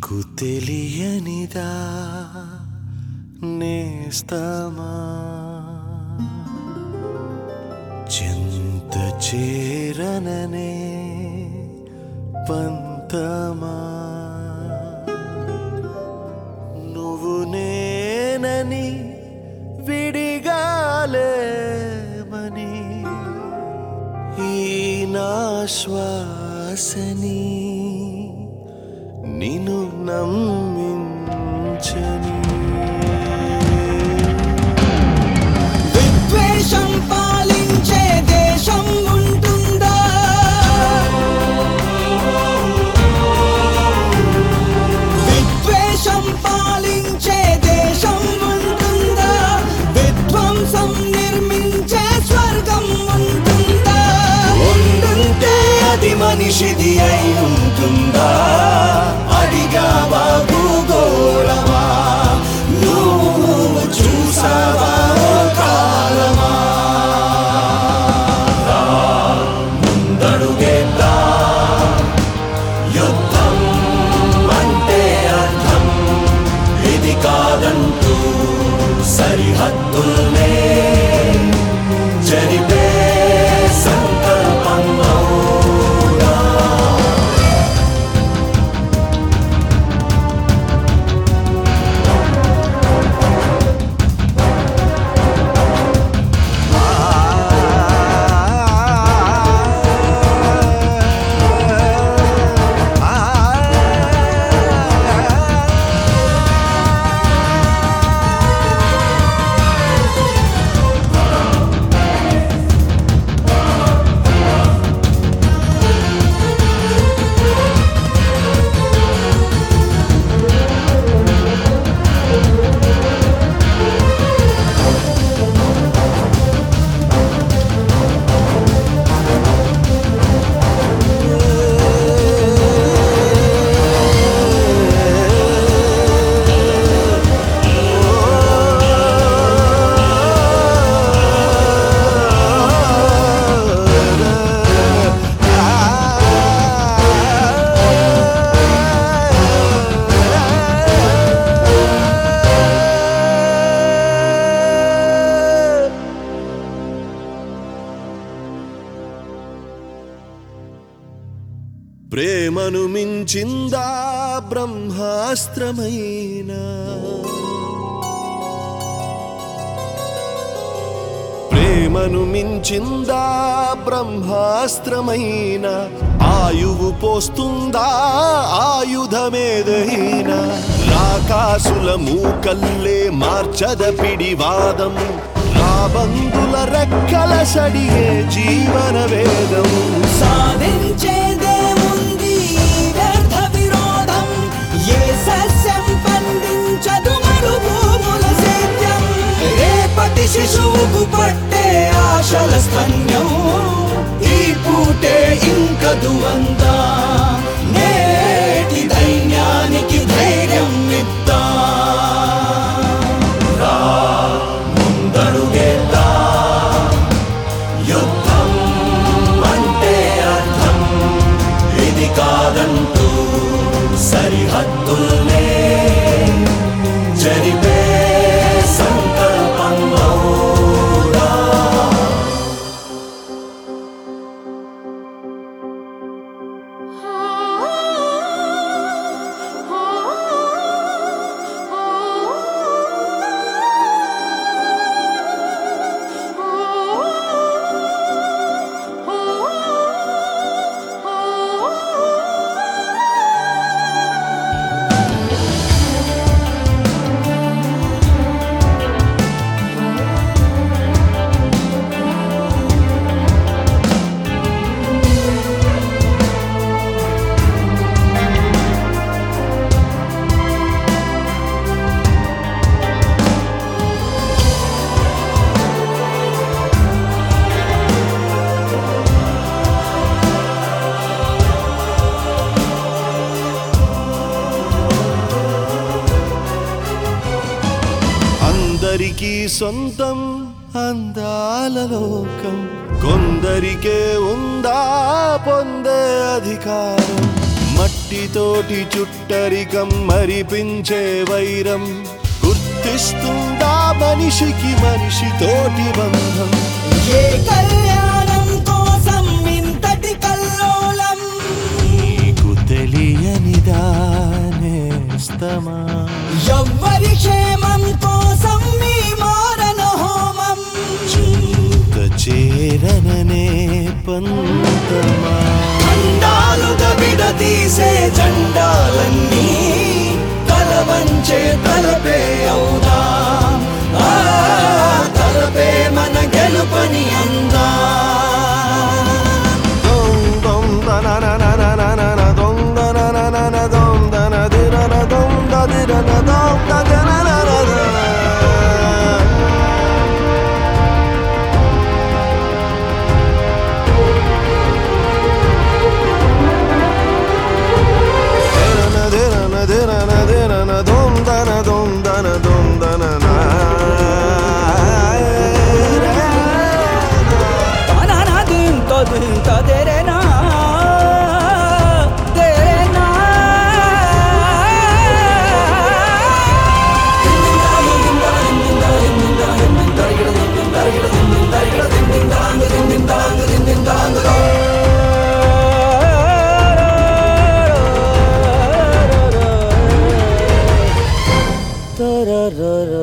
నీకు తెలియనిదా నేస్తమా చింత చేరననే పంతమా నువ్వు నేనని విడిగాలేమని ఈ నా శ్వాసని నిన్ను నమ్మించని విద్వేషం పాలించే దేశం ఉంటుందా? విద్వేషం పాలించే దేశం ఉంటుందా? విధ్వంసం నిర్మించే స్వర్గం ఉంటుందా? ఉంటుంటే అది మనిషిది అయి ఉంటుందా? అడిగావా భూగోళమా? నువ్వు చూసావా కాలమా? ముందడుగేద్దా యుద్ధం అంటే అర్థం ఇది కాదంటూ సరిహద్దుల్నే జరిపే సంకల్పం అవునా? ప్రేమను మించిందా బ్రహ్మాస్త్రమైన ప్రేమను మించిందా బ్రహ్మాస్త్రమైన ఆయువు పోస్తుందా ఆయుధమేదైనా రాకాసుల మూకల్లే మార్చద పిడివాదం రాబందుల రెక్కల సడిగే జీవన వేదం సాధించేదేముంది వ్యర్థ విరోధం ఏ సస్యం పండించదు మరుభూముల సేద్యం రేపటి శిశువుకు పట్టే ఆశల స్తన్యం ఈ పూటే ఇంకదు అంతా నేటి దైన్యానికి ధైర్యం ఇద్దా ముందడుగేద్దా యుద్ధం అంటే అర్థం ఇది కాదంటూ సరిహద్దుల్నే జరిపే సంకల్పం అవునా? అందరికీ సొంతం అందాల లోకం కొందరికే ఉందా పొందే అధికారం మట్టితోటి చుట్టూ ఒంటరికం మరిపించే వైరం గుర్తిస్తుందా మనిషికి మనిషితోటి బంధం ఏ కళ్యాణం కోసం ఇంతటి కల్లోలం నీకు తెలియనిదా నేస్తమా ఎవ్వరి క్షేమం కోసం మీ మారణ హోమం చింత చేరననే పంతమా ఖండాలుగా విడదీసే జెండాలన్నీ తలవంచే తలపే అవుదా ఆ తలపే మన గెలుపని అందా da da da